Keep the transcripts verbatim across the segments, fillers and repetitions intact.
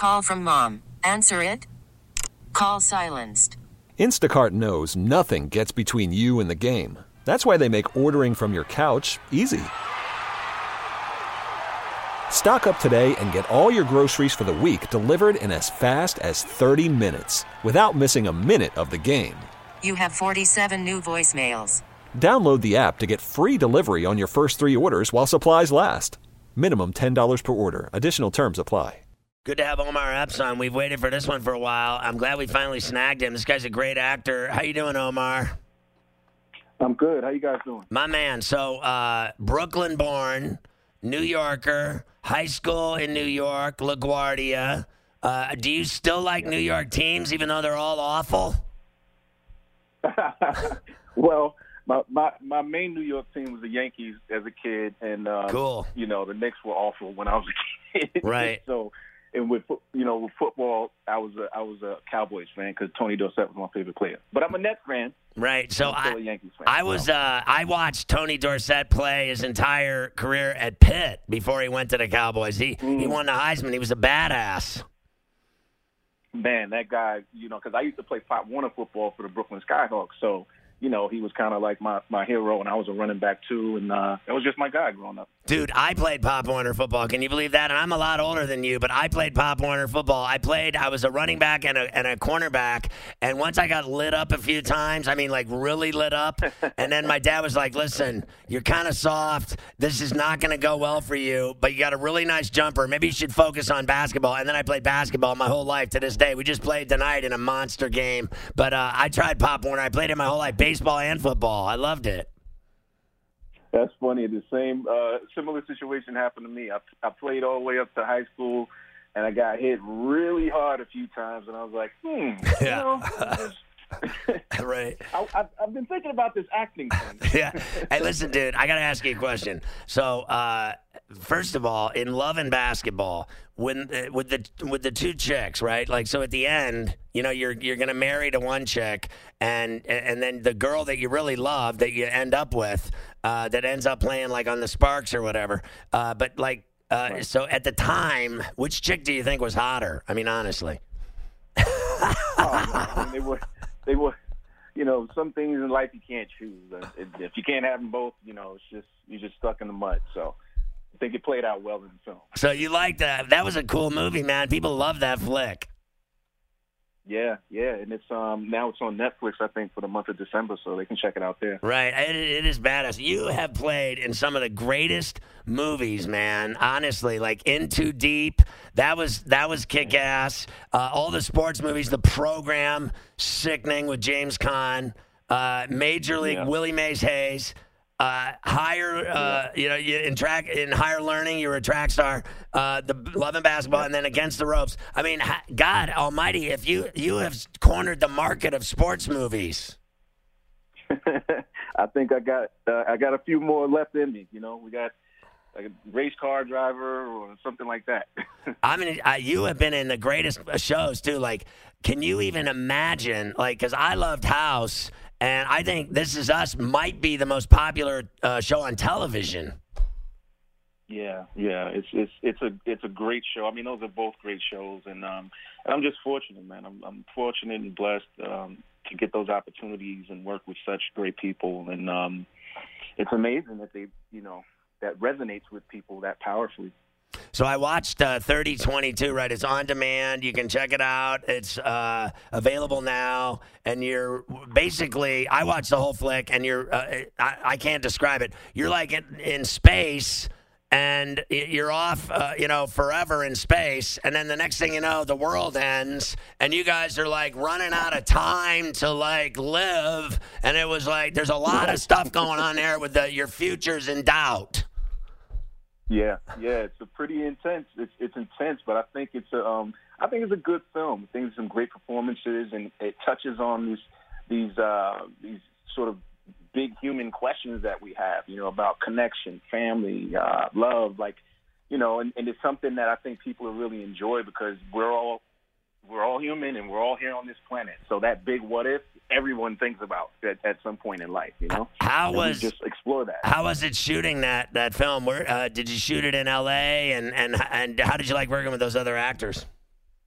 Call from mom. Answer it. Call silenced. Instacart knows nothing gets between you and the game. That's why they make ordering from your couch easy. Stock up today and get all your groceries for the week delivered in as fast as thirty minutes without missing a minute of the game. You have forty-seven new voicemails. Download the app to get free delivery on your first three orders while supplies last. Minimum ten dollars per order. Additional terms apply. Good to have Omar Epps on. We've waited for this one for a while. I'm glad we finally snagged him. This guy's a great actor. How you doing, Omar? I'm good. How you guys doing? My man. So, uh, Brooklyn-born, New Yorker, high school in New York, LaGuardia. Uh, do you still like New York teams, even though they're all awful? Well, my, my my main New York team was the Yankees as a kid, and uh, cool. You know, the Knicks were awful when I was a kid. Right. So, and with you know with football, I was a, I was a Cowboys fan because Tony Dorsett was my favorite player. But I'm a Nets fan. Right. So I'm still I, a Yankees fan, I was so. uh, I watched Tony Dorsett play his entire career at Pitt before he went to the Cowboys. He mm. he won the Heisman. He was a badass. Man, that guy, you know, because I used to play Pop Warner football for the Brooklyn Skyhawks, so. You know, he was kind of like my, my hero, and I was a running back, too, and uh, it was just my guy growing up. Dude, I played Pop Warner football. Can you believe that? And I'm a lot older than you, but I played Pop Warner football. I played, I was a running back and a, and a cornerback, and once I got lit up a few times, I mean, like, really lit up, and then my dad was like, listen, you're kind of soft. This is not going to go well for you, but you got a really nice jumper. Maybe you should focus on basketball. And then I played basketball my whole life to this day. We just played tonight in a monster game, but uh, I tried Pop Warner. I played it my whole life, baseball and football. I loved it. That's funny. The same uh, similar situation happened to me. I, I played all the way up to high school, and I got hit really hard a few times, and I was like, hmm, yeah. you know. Right. I, I've, I've been thinking about this acting thing. Yeah. Hey, listen, dude, I got to ask you a question. So, uh, first of all, in love and basketball, when uh, with the with the two chicks, right? Like, so at the end, you know, you're you're gonna marry to one chick, and and then the girl that you really love that you end up with, uh, that ends up playing like on the Sparks or whatever. Uh, but like, uh, right. So at the time, which chick do you think was hotter? I mean, honestly. Oh, I mean, they were. They were, you know, some things in life you can't choose. If you can't have them both, you know, it's just you're just stuck in the mud. So I think it played out well in the film. So you liked that? That was a cool movie, man. People love that flick. Yeah, yeah, and it's um now it's on Netflix, I think, for the month of December, so they can check it out there. Right, it, it is badass. You have played in some of the greatest movies, man. Honestly, like In Too Deep, that was that was kick ass. Uh, all the sports movies, The Program, sickening with James Caan, uh, Major League, yeah. Willie Mays Hayes. Uh, higher, uh, you know, you, in track in higher learning, you were a track star. Uh, the Love and Basketball, and then Against the Ropes. I mean, God Almighty, if you you have cornered the market of sports movies. I think I got uh, I got a few more left in me. You know, we got like a race car driver or something like that. I mean, uh, you have been in the greatest shows too. Like, can you even imagine? Like, because I loved House. And I think This Is Us might be the most popular uh, show on television. Yeah, yeah, it's it's it's a it's a great show. I mean, those are both great shows, and um, and I'm just fortunate, man. I'm I'm fortunate and blessed um, to get those opportunities and work with such great people, and um, it's amazing that they, you know, that resonates with people that powerfully. So I watched uh, thirty twenty-two, right? It's on demand. You can check it out. It's uh, available now. And you're basically, I watched the whole flick, and you're, uh, I, I can't describe it. You're like in, in space, and you're off, uh, you know, forever in space. And then the next thing you know, the world ends, and you guys are like running out of time to like live. And it was like, there's a lot of stuff going on there with the, your future's in doubt. Yeah, yeah, it's a pretty intense. It's it's intense, but I think it's a um I think it's a good film. I think it's some great performances, and it touches on these these uh, these sort of big human questions that we have, you know, about connection, family, uh, love, like, you know, and, and it's something that I think people will really enjoy because we're all we're all human and we're all here on this planet. So that big what if, everyone thinks about at, at some point in life, you know. How and was just explore that? How was it shooting that that film? Where uh, did you shoot it in L A and and and how did you like working with those other actors?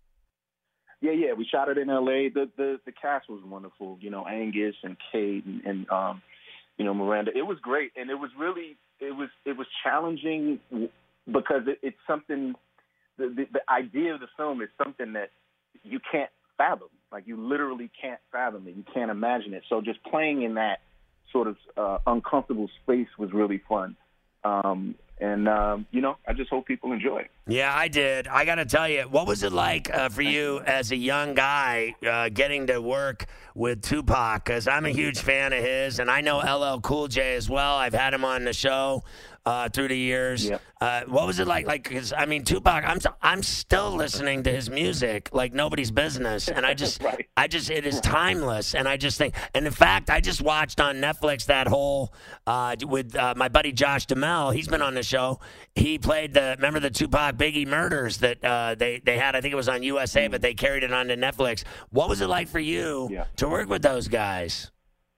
Yeah, yeah, we shot it in L A. The the the cast was wonderful. You know, Angus and Kate and, and um, you know, Miranda. It was great, and it was really it was it was challenging because it, it's something. The, the the idea of the film is something that you can't fathom. Like you literally can't fathom it. You can't imagine it. So just playing in that sort of uh, uncomfortable space was really fun. Um, and, um, you know, I just hope people enjoy it. Yeah, I did. I got to tell you, what was it like uh, for you as a young guy uh, getting to work with Tupac? Because I'm a huge fan of his, and I know L L Cool J as well. I've had him on the show uh, through the years. Yep. Uh, what was it like? Like, because I mean, Tupac, I'm I'm still listening to his music like nobody's business, and I just, right. I just, it is timeless, and I just think, and in fact, I just watched on Netflix that whole uh, with uh, my buddy Josh Duhamel. He's been on the show. He played the, remember the Tupac Biggie murders that uh, they they had? I think it was on U S A, but they carried it onto Netflix. What was it like for you yeah. to work with those guys?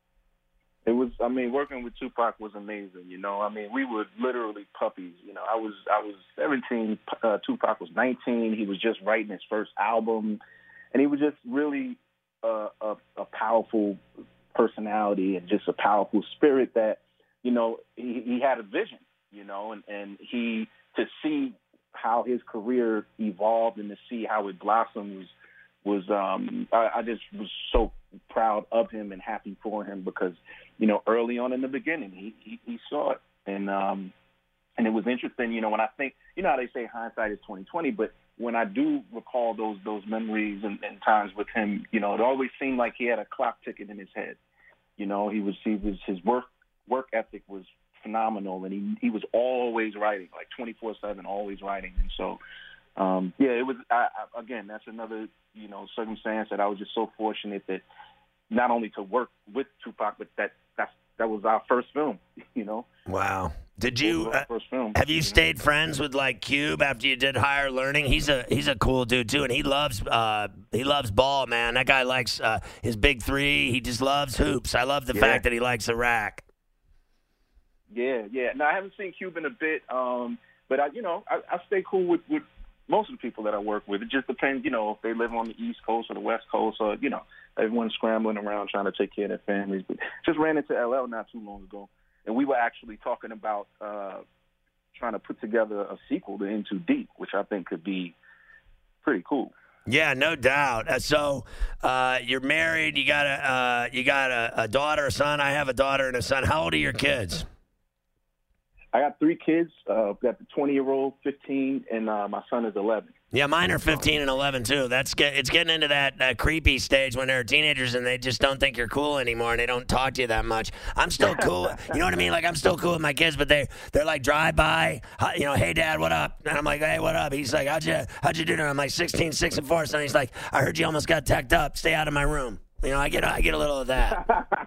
It was, I mean, working with Tupac was amazing. You know, I mean, we were literally puppies. You know, I was, I was seventeen. Uh, Tupac was nineteen. He was just writing his first album, and he was just really uh, a, a powerful personality and just a powerful spirit that, you know, he, he had a vision. You know, and and he to see how his career evolved and to see how it blossomed was was um, I, I just was so proud of him and happy for him because, you know, early on in the beginning, he, he, he saw it. And um, and it was interesting, you know, when I think, you know how they say hindsight is twenty twenty, but when I do recall those those memories and, and times with him, you know, it always seemed like he had a clock ticking in his head. You know, he was, he was his work work ethic was phenomenal, and he he was always writing, like twenty-four seven, always writing. And so, um, yeah, it was, I, I, again, that's another, you know, circumstance that I was just so fortunate that not only to work with Tupac, but that that's, that was our first film, you know. Wow. Did you, uh, first film, have you, you stayed know? friends with like Cube after you did Higher Learning? He's a he's a cool dude too, and he loves uh, he loves ball, man. That guy likes uh, his big three. He just loves hoops. I love the yeah. fact that he likes the rack. Yeah, yeah. No, I haven't seen Cube in a bit, um, but I, you know, I, I stay cool with, with most of the people that I work with. It just depends, you know, if they live on the East Coast or the West Coast, or you know, everyone's scrambling around trying to take care of their families. But just ran into L L not too long ago, and we were actually talking about uh, trying to put together a sequel to In Too Deep, which I think could be pretty cool. Yeah, no doubt. Uh, so uh, you're married. You got a uh, you got a, a daughter, a son. I have a daughter and a son. How old are your kids? I got three kids. Uh, got the twenty-year-old, fifteen, and uh, my son is eleven. Yeah, mine are fifteen and eleven too. That's get, it's getting into that, that creepy stage when they're teenagers and they just don't think you're cool anymore and they don't talk to you that much. I'm still cool. You know what I mean? Like I'm still cool with my kids, but they they're like drive by, you know, hey dad, what up? And I'm like, hey, what up? He's like, how'd you how'd you do there? I'm like sixteen, six and four. So he's like, I heard you almost got teched up. Stay out of my room. You know, I get I get a little of that.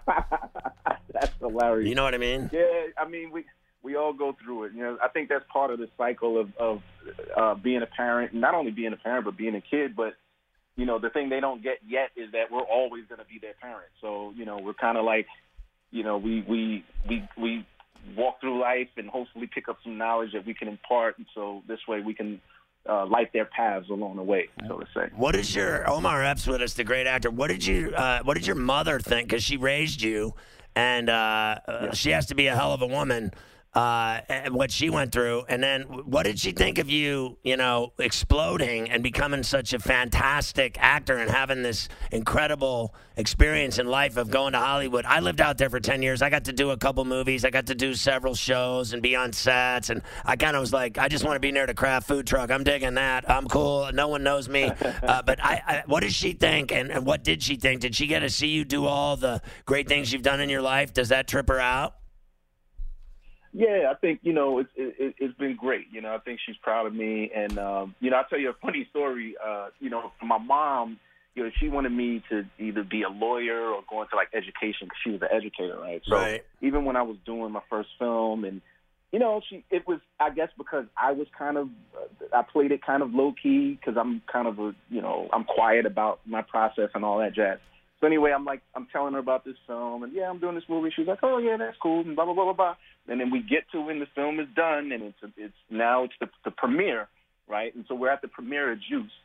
That's hilarious. You know what I mean? Yeah, I mean we. We all go through it. You know, I think that's part of the cycle of, of uh, being a parent, not only being a parent, but being a kid. But, you know, the thing they don't get yet is that we're always going to be their parent. So, you know, we're kind of like, you know, we, we, we, we walk through life and hopefully pick up some knowledge that we can impart. And so this way we can uh, light their paths along the way, so to say. What is your, Omar Epps with us, the great actor, what did you, uh, what did your mother think? Because she raised you, and uh, yeah. she has to be a hell of a woman. Uh, what she went through, and then what did she think of you, you know, exploding and becoming such a fantastic actor and having this incredible experience in life of going to Hollywood? I lived out there for ten years. I got to do a couple movies. I got to do several shows and be on sets, and I kind of was like, I just want to be near the craft food truck. I'm digging that. I'm cool. No one knows me. Uh, but I, I, what does she think, and, and what did she think? Did she get to see you do all the great things you've done in your life? Does that trip her out? Yeah, I think, you know, it's it, it's been great. You know, I think she's proud of me. And, um, you know, I'll tell you a funny story. Uh, you know, my mom, you know, she wanted me to either be a lawyer or go into, like, education because she was an educator, right? So right. Even when I was doing my first film and, you know, she it was, I guess, because I was kind of, uh, I played it kind of low-key because I'm kind of a, you know, I'm quiet about my process and all that jazz. So anyway, I'm like, I'm telling her about this film, and yeah, I'm doing this movie. She's like, oh yeah, that's cool, and blah blah blah blah blah. And then we get to when the film is done, and it's it's now it's the, the premiere, right? And so we're at the premiere of Juice,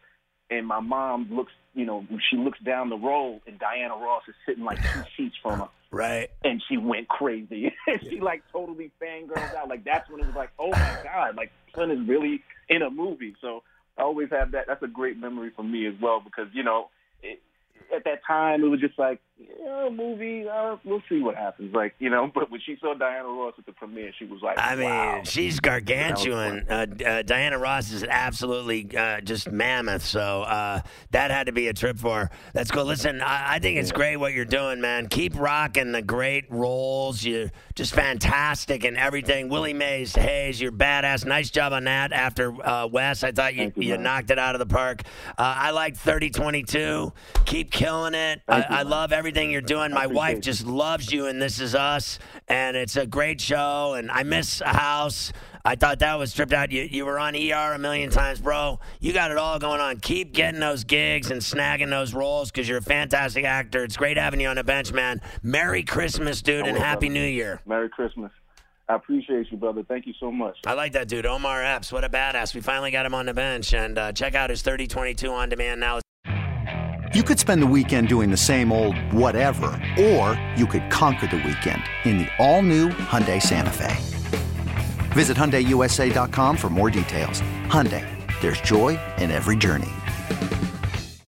and my mom looks, you know, she looks down the row, and Diana Ross is sitting like two seats from her. Right. And she went crazy. She, like, totally fangirls out. Like, that's when it was like, oh, my God, like, Clint is really in a movie. So I always have that. That's a great memory for me as well because, you know, it, at that time, it was just like, yeah, movie, uh, we'll see what happens. Like, you know, but when she saw Diana Ross at the premiere, she was like, I mean, wow. she's gargantuan. Uh, uh, Diana Ross is absolutely uh, just mammoth. So uh, that had to be a trip for her. That's cool. Listen, I, I think it's great what you're doing, man. Keep rocking the great roles. You're just fantastic and everything. Willie Mays Hayes, you're badass. Nice job on that after uh, Wes. I thought you, you, you knocked it out of the park. Uh, I like thirty twenty-two. Keep killing it. I, I love everything you're doing. My wife just loves you in This Is Us, and it's a great show, and I miss a house. I thought that was tripped out. You, you were on E R a million times, bro. You got it all going on. Keep getting those gigs and snagging those roles because you're a fantastic actor. It's great having you on the bench, man. Merry Christmas, dude, and Happy New Year. Merry Christmas. I appreciate you, brother. Thank you so much. I like that dude. Omar Epps, what a badass. We finally got him on the bench, and uh, check out his thirty twenty-two on demand now. You could spend the weekend doing the same old whatever, or you could conquer the weekend in the all-new Hyundai Santa Fe. Visit Hyundai U S A dot com for more details. Hyundai, there's joy in every journey.